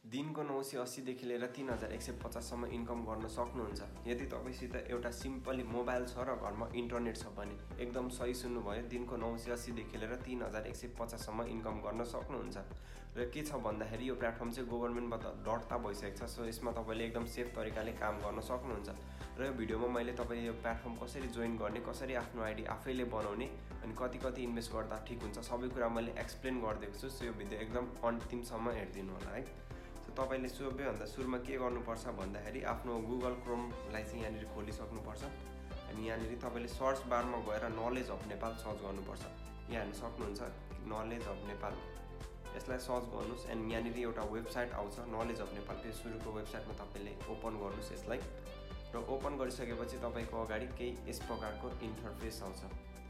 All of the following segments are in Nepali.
दिनको 980 देखि लिएर 3150 सम्म इन्कम गर्न सक्नुहुन्छ। यदि तपाईसित एउटा सिम्पली मोबाइल छ र घरमा इन्टरनेट छ भने एकदम सही सुन्नुभयो, दिनको 980 देखि लिएर 3150 सम्म इन्कम गर्न सक्नुहुन्छ। र के छ भन्दाखेरि यो प्लेटफर्म चाहिँ गभर्नमेन्टबाट दर्ता भइसकेको छ, सो यसमा तपाईले एकदम सेफ तरिकाले काम गर्न सक्नुहुन्छ। र यो भिडियोमा मैले तपाईले यो प्लेटफर्म कसरी जोइन गर्ने, कसरी आफ्नो आइडी आफैले बनाउने अनि कति इन्भेस्ट गर्दा ठिक हुन्छ सबै कुरा मैले एक्सप्लेन गरिदिएको छु। सो यो भिडियो एकदम अन्तिमसम्म हेरिदिनु होला है। तपाईले सबैभन्दा सुरुमा के गर्नुपर्छ भन्दाखेरि आफ्नो गुगल क्रोमलाई चाहिँ यहाँनिर खोलिसक्नुपर्छ अनि यहाँनिर तपाईले सर्च बारमा गएर नलेज अफ नेपाल सर्च गर्नुपर्छ। यहाँ हेर्न सक्नुहुन्छ नलेज अफ नेपाल, यसलाई सर्च गर्नुस् एन्ड यहाँनिर एउटा वेबसाइट आउँछ नलेज अफ नेपालको सुरुको वेबसाइटमा तपाईले ओपन गर्नुस् यसलाई। र ओपन गरिसकेपछि तपाईको अगाडि केही यस प्रकारको इन्टरफेस आउँछ।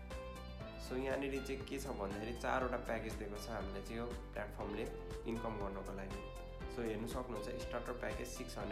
सो यहाँनिर चाहिँ के छ भन्दाखेरि 4वटा प्याकेज दिएको छ हामीले चाहिँ यो प्लेटफर्मले इन्कम गर्नको लागि। सो हेर्नु सक्नुहुन्छ स्टार्टर प्याकेज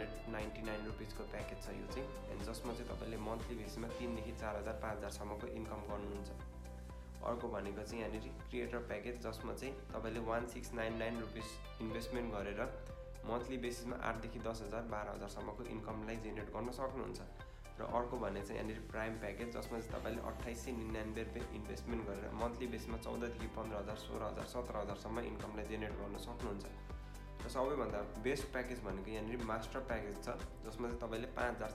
699 रुपिसको प्याकेज छ यो चाहिँ, एन्ड जसमा चाहिँ तपाईले मन्थली बेसिसमा 3 देखि 4000 5000 सम्मको इन्कम गर्नुहुन्छ। अर्को भनेको चाहिँ यहाँनिर क्रिएटर प्याकेज जसमा चाहिँ तपाईले 1699 रुपिस इन्भेस्टमेन्ट गरेर मन्थली बेसिसमा 8 देखि 10000 12000 सम्मको इन्कमलाई जेनेरेट गर्न सक्नुहुन्छ। र अर्को भने चाहिँ यहाँनिर प्राइम प्याकेज जसमा चाहिँ तपाईले 2899 रुपियाँ इन्भेस्टमेन्ट गरेर मन्थली बेसिसमा 14 देखि 15000 16000 17000 सम्म इन्कमलाई जेनेरेट गर्न सक्नुहुन्छ। र सबैभन्दा बेस्ट प्याकेज भनेको यहाँनिर मास्टर प्याकेज छ जसमा चाहिँ तपाईले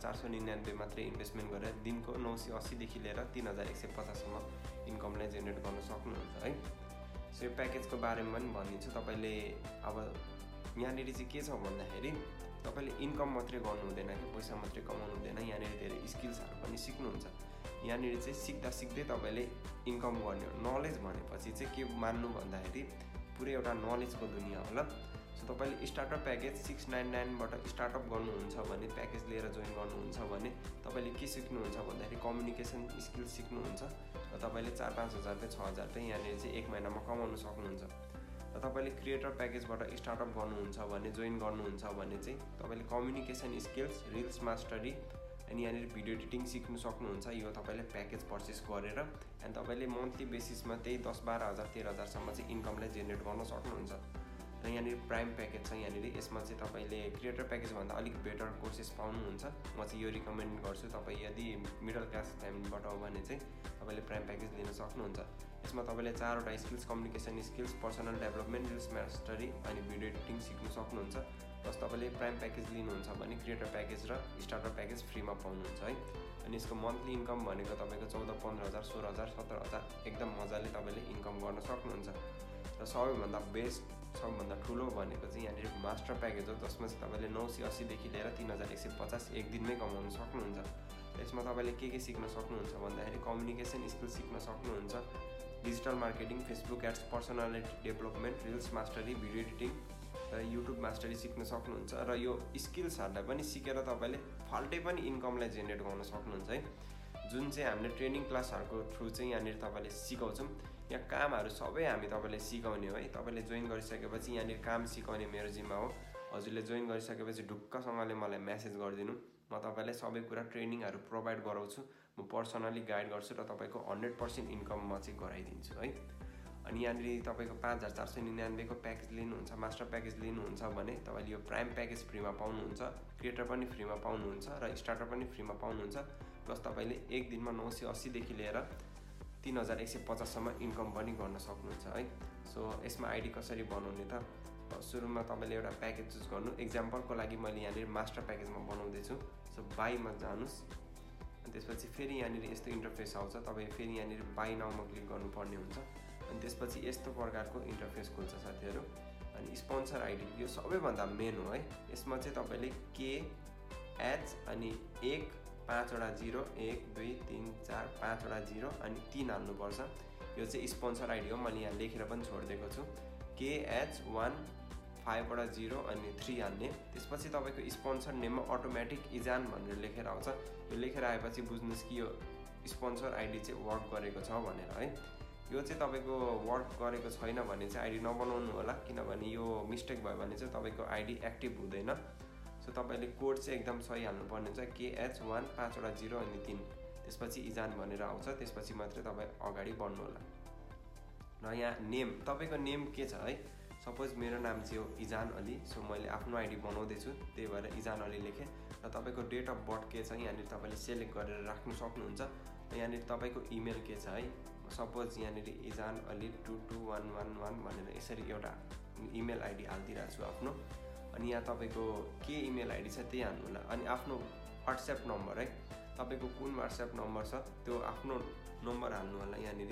5499 मात्रै इन्भेस्टमेन्ट गरेर दिनको 980 देखि लिएर 3150 सम्म इन्कमलाई जेनेरेट गर्न सक्नुहुन्छ है। सो यो प्याकेजको बारेमा पनि भनिदिन्छु। तपाईले अब यहाँनिर चाहिँ के छ भन्दाखेरि तपाईले इन्कम मात्रै गर्नु हुँदैन कि पैसा मात्रै कमाउनु हुँदैन, यहाँनिर धेरै स्किल्सहरू पनि सिक्नुहुन्छ। यहाँनिर चाहिँ सिक्दा सिक्दै तपाईले इन्कम गर्ने हो। नलेज भनेपछि चाहिँ के मान्नु भन्दाखेरि पुरै एउटा नलेजको दुनिया होला। सो तपाईले स्टार्टर प्याकेज 699 बाट स्टार्टअप गर्नुहुन्छ भने प्याकेज लिएर जोइन गर्नुहुन्छ भने तपाईले के सिक्नुहुन्छ भन्दाखेरि कम्युनिकेसन स्किल सिक्नुहुन्छ र तपाईले 4-5 हजार रुपैयाँ 6 हजार रुपैयाँ यहाँनिर चाहिँ एक महिनामा कमाउन सक्नुहुन्छ। र तपाईले क्रिएटर प्याकेजबाट स्टार्टअप गर्नुहुन्छ भने जोइन गर्नुहुन्छ भने चाहिँ तपाईले कम्युनिकेसन स्किल्स, रिल्स मास्टरी अनि यहाँनिर भिडियो एडिटिङ सिक्नु सक्नुहुन्छ। यो तपाईले प्याकेज पर्चेस गरेर एन्ड तपाईले मन्थली बेसिसमा त्यही 10-12 हजार 13 हजार सम्म चाहिँ इन्कमलाई जेनेरेट गर्न सक्नुहुन्छ। र यहाँनिर प्राइम प्याकेज छ यहाँनिर, यसमा चाहिँ तपाईले क्रिएटर प्याकेजभन्दा अलिक बेटर कोर्सेस पाउनुहुन्छ। म चाहिँ यो रिकमेन्ड गर्छु, तपाईँ यदि मिडल क्लास फ्यामिलीबाट हो भने चाहिँ तपाईले प्राइम प्याकेज लिन सक्नुहुन्छ। यसमा तपाईले 4वटा skills, communication skills, personal development, reels mastery अनि भिडियो एडिटिङ सिक्नु सक्नुहुन्छ। प्लस तपाईले प्राइम प्याकेज लिनुहुन्छ भने क्रिएटर प्याकेज र स्टार्टर प्याकेज फ्रीमा पाउनुहुन्छ है। अनि यसको मन्थली इन्कम भनेको तपाईको 14-15 हजार 16 हजार 17 हजार एकदम मजाले तपाईले इन्कम गर्न सक्नुहुन्छ। र सबैभन्दा बेस्ट सबभन्दा ठुलो भनेको चाहिँ यहाँनिर मास्टर प्याकेज हो जसमा चाहिँ तपाईले 980 देखि लिएर 3150 एक दिनमै कमाउन सक्नुहुन्छ। यसमा तपाईले के सिक्न सक्नुहुन्छ भन्दाखेरि कम्युनिकेसन स्किल सिक्न सक्नुहुन्छ, digital marketing, Facebook ads, personality development, reels mastery, video editing र युट्युब मास्टरी सिक्न सक्नुहुन्छ। र यो स्किल्सहरूलाई पनि सिकेर तपाईले फाल्टै पनि इन्कमलाई जेनेरेट गर्न सक्नुहुन्छ है। जुन चाहिँ हामीले ट्रेनिङ क्लासहरूको थ्रु चाहिँ यहाँनिर तपाईले सिकाउँछौँ, यहाँ कामहरू सबै हामी तपाईले सिकाउने हो है। तपाईले जोइन गरिसकेपछि यहाँनिर काम सिकाउने मेरो जिम्मा हो। हजुरले जोइन गरिसकेपछि ढुक्कसँगले मलाई मेसेज गरिदिनु, म तपाईलाई सबै कुरा ट्रेनिङहरू प्रोभाइड गराउँछु, म पर्सनली गाइड गर्छु र तपाईको 100% इन्कम म चाहिँ गराइदिन्छु है। अनि यहाँनिर तपाईको 5499 को प्याकेज लिनुहुन्छ, मास्टर प्याकेज लिनुहुन्छ भने तपाईले यो प्राइम प्याकेज फ्रीमा पाउनुहुन्छ, क्रिएटर पनि फ्रीमा पाउनुहुन्छ र स्टार्टर पनि फ्रीमा पाउनुहुन्छ। प्लस तपाईले एक दिनमा 980 देखि लिएर 3150 सम्म इन्कम पनि गर्न सक्नुहुन्छ है। सो यसमा आइडी कसरी बनाउने त सुरुमा तपाईले एउटा प्याकेज चुज गर्नु। एक्जाम्पलको लागि मैले यहाँनिर मास्टर प्याकेजमा बनाउँदैछु। सो बाईमा जानुस् अनि त्यसपछि फेरि यहाँनिर यस्तो इन्टरफेस आउँछ, तपाईँ फेरि यहाँनिर बाई नाउमा क्लिक गर्नुपर्ने हुन्छ अनि त्यसपछि यस्तो प्रकारको इन्टरफेस खुल्छ साथीहरू। अनि स्पोन्सर आइडी यो सबैभन्दा मेन हो है। यसमा चाहिँ तपाईले KH अनि 1 5वटा 0 1 2 3 4 5वटा 0 अनि 3 हाल्नुपर्छ। यो चाहिँ स्पोन्सर आइडी हो, मैले यहाँ लेखेर पनि छोडिदिएको छु। KH 1 5वटा 0 अनि 3 हाल्ने। त्यसपछि तपाईको स्पोन्सर नेममा अटोमेटिक इजान भनेर लेखेर आउँछ। यो लेखेर आएपछि बुझ्नुस् कि यो स्पोन्सर आइडी चाहिँ वर्क गरेको छ भनेर है। यो चाहिँ तपाईको वर्क गरेको छैन भने चाहिँ आइडी नबनाउनु होला, किनभने यो मिस्टेक भयो भने चाहिँ तपाईको आइडी एक्टिभ हुँदैन। सो तपाईले कोड चाहिँ एकदम सही हाल्नुपर्ने हुन्छ, KH 1 5वटा 0 अनि 3, त्यसपछि इजान भनेर आउँछ, त्यसपछि मात्रै तपाईँ अगाडि बढ्नु होला। र यहाँ नेम, तपाईको नेम के छ है। सपोज मेरो नाम चाहिँ हो इजान अली, सो मैले आफ्नो आइडी बनाउँदैछु, त्यही भएर इजान अली लेखेँ। र तपाईँको डेट अफ बर्थ के छ यहाँनिर तपाईँले सेलेक्ट गरेर राख्नु सक्नुहुन्छ। यहाँनिर तपाईँको इमेल के छ है, सपोज यहाँनिर इजान अली 22111 भनेर यसरी एउटा इमेल आइडी हालिदिइरहेको छु आफ्नो। अनि यहाँ तपाईँको के इमेल आइडी छ त्यही हाल्नु होला। अनि आफ्नो वाट्सएप नम्बर है, तपाईँको कुन वाट्सएप नम्बर छ त्यो आफ्नो नम्बर हाल्नु होला। यहाँनिर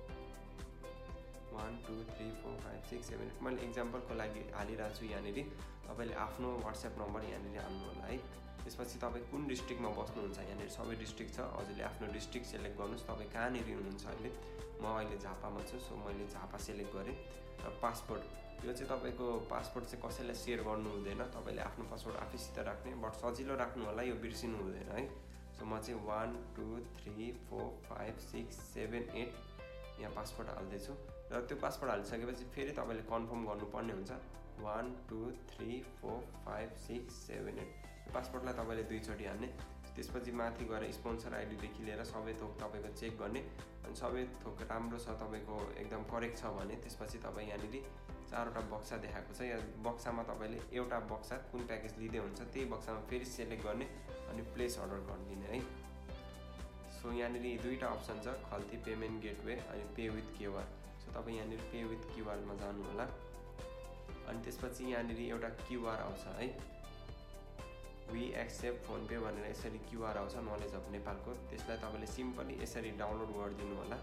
1 2 3 4 5 6 7 8 मैले इक्जाम्पलको लागि हालिरहेको छु। यहाँनिर तपाईँले आफ्नो वाट्सएप नम्बर यहाँनिर हाल्नु होला है। त्यसपछि तपाईँ कुन डिस्ट्रिक्टमा बस्नुहुन्छ, यहाँनिर सबै डिस्ट्रिक्ट छ, हजुरले आफ्नो डिस्ट्रिक्ट सेलेक्ट गर्नुहोस्। तपाईँ कहाँनिर हुनुहुन्छ अहिले, म अहिले झापामा छु, सो मैले झापा सेलेक्ट गरेँ। र पासपोर्ट, यो चाहिँ तपाईँको पासपोर्ट चाहिँ कसैलाई सेयर गर्नु हुँदैन, तपाईँले आफ्नो पासपोर्ट आफैसित राख्ने, बट सजिलो राख्नु होला, यो बिर्सिनु हुँदैन है। सो म चाहिँ 1 2 3 4 5 6 7 8 यहाँ पासपोर्ट हाल्दैछु। र त्यो पासपोर्ट हालिसकेपछि फेरि तपाईँले कन्फर्म गर्नुपर्ने हुन्छ। 1 2 3 4 5 6 7 8 पासपोर्टलाई तपाईँले 2 चोटि हाल्ने। त्यसपछि माथि गएर स्पोन्सर आइडीदेखि लिएर सबै थोक तपाईँको चेक गर्ने। अनि सबै थोक राम्रो छ, तपाईँको एकदम करेक्ट छ भने त्यसपछि तपाईँ यहाँनिर 4वटा बक्सा देखाएको छ। यहाँ बक्सामा तपाईँले एउटा बक्सा कुन प्याकेज लिँदै हुन्छ त्यही बक्सामा फेरि सेलेक्ट गर्ने अनि प्लेस अर्डर गरिदिने है। सो यहाँनिर 2टा अप्सन छ, खल्ती पेमेन्ट गेटवे अनि पे विथ क्युआर। सो तपाईँ यहाँनिर पे विथ क्युआरमा जानु होला। अनि त्यसपछि यहाँनिर एउटा क्युआर आउँछ है, वी एक्सेप्ट फोन पे भनेर यसरी क्युआर आउँछ नलेज अफ नेपालको। त्यसलाई तपाईँले सिम्पली यसरी डाउनलोड गरिदिनु होला।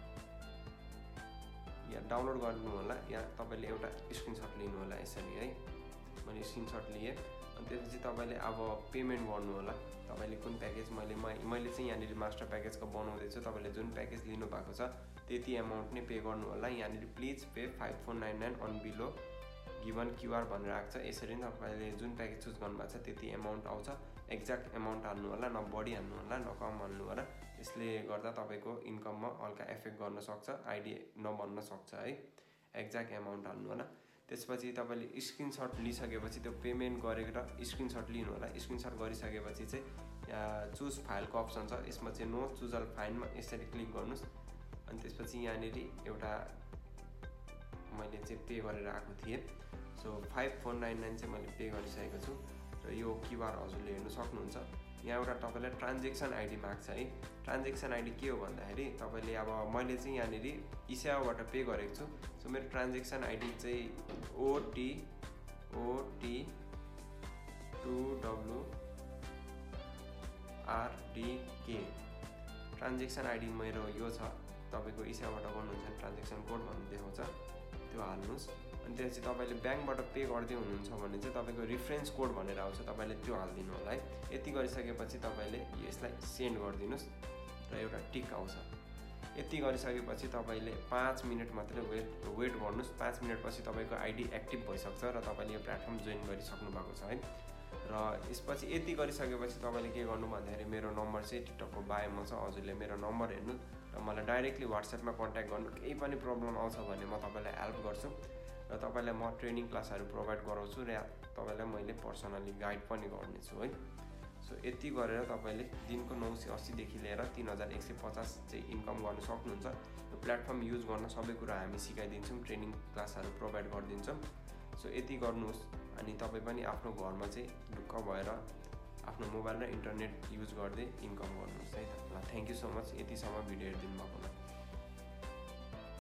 या डाउनलोड गर्नु होला, या तपाईँले एउटा स्क्रिनसट लिनु होला यसरी है। मैले स्क्रिनसट लिएँ। अनि त्यसपछि तपाईँले अब पेमेन्ट गर्नु होला। तपाईँले कुन प्याकेज, मैले चाहिँ यहाँनिर मास्टर प्याकेजको बनाउँदैछु, तपाईँले जुन प्याकेज लिनुभएको छ त्यति एमाउन्ट नै पे गर्नु होला। यहाँनिर please pay 5499 on below given QR भनेर आएको छ। यसरी नै तपाईँले जुन प्याकेज चुज गर्नुभएको छ त्यति एमाउन्ट आउँछ। एक्ज्याक्ट एमाउन्ट हाल्नु होला, न बढी हाल्नु होला न कम हाल्नु होला। यसले गर्दा तपाईँको इन्कममा हल्का एफेक्ट गर्न सक्छ, आइडी नबन्न सक्छ है। एक्ज्याक्ट एमाउन्ट हाल्नु होला। त्यसपछि तपाईँले स्क्रिनसट लिइसकेपछि त्यो पेमेन्ट गरेर स्क्रिनसट लिनु होला। स्क्रिनसट गरिसकेपछि चाहिँ यहाँ चुज फाइलको अप्सन छ, यसमा चाहिँ नो चुजल फाइलमा यसरी क्लिक गर्नुहोस्। अनि त्यसपछि यहाँनिर एउटा मैले चाहिँ पे गरेर आएको थिएँ। सो 5499 चाहिँ मैले पे गरिसकेको छु। र यो क्युआर हजुरले हेर्नु सक्नुहुन्छ। यहाँ एउटा तपाईँलाई ट्रान्जेक्सन आइडी माग्छ है। ट्रान्जेक्सन आइडी के हो भन्दाखेरि तपाईँले अब मैले चाहिँ यहाँनिर इसेवाबाट पे गरेको छु। सो मेरो ट्रान्जेक्सन आइडी चाहिँ OT 2WRDK। ट्रान्जेक्सन आइडी मेरो यो छ। तपाईँको इसेवाबाट गर्नुहुन्छ भने ट्रान्जेक्सन कोड भन्ने देखाउँछ, त्यो हाल्नुहोस्। अनि त्यसपछि तपाईँले ब्याङ्कबाट पे गर्दै हुनुहुन्छ भने चाहिँ तपाईँको रिफरेन्स कोड भनेर आउँछ, तपाईँले त्यो हालिदिनु होला है। यति गरिसकेपछि तपाईँले यसलाई सेन्ड गरिदिनुहोस् र एउटा टिक आउँछ। यति गरिसकेपछि तपाईँले 5 मिनट मात्रै वेट गर्नुहोस्। 5 मिनटपछि तपाईँको आइडी एक्टिभ भइसक्छ र तपाईँले यो प्लेटफर्म जोइन गरिसक्नु भएको छ है। र यसपछि यति गरिसकेपछि तपाईँले के गर्नु भन्दाखेरि मेरो नम्बर चाहिँ टिकटकको बायोमा छ, हजुरले मेरो नम्बर हेर्नु र मलाई डाइरेक्टली वाट्सएपमा कन्ट्याक्ट गर्नु। केही पनि प्रब्लम आउँछ भने म तपाईँलाई हेल्प गर्छु र तपाईँलाई म ट्रेनिङ क्लासहरू प्रोभाइड गराउँछु र तपाईँलाई मैले पर्सनली गाइड पनि गर्नेछु है। सो यति गरेर तपाईँले दिनको 980देखि लिएर 3150 चाहिँ इन्कम गर्न सक्नुहुन्छ। यो प्लेटफर्म युज गर्न सबै कुरा हामी सिकाइदिन्छौँ, ट्रेनिङ क्लासहरू प्रोभाइड गरिदिन्छौँ। सो यति गर्नुहोस् अनि तपाईँ पनि आफ्नो घरमा चाहिँ ढुक्क भएर आफ्नो मोबाइल र इन्टरनेट युज गर्दै इन्कम गर्नुहोस् है त। ल थ्याङ्क यू सो मच यतिसम्म भिडियो हेरिदिनु भएकोमा।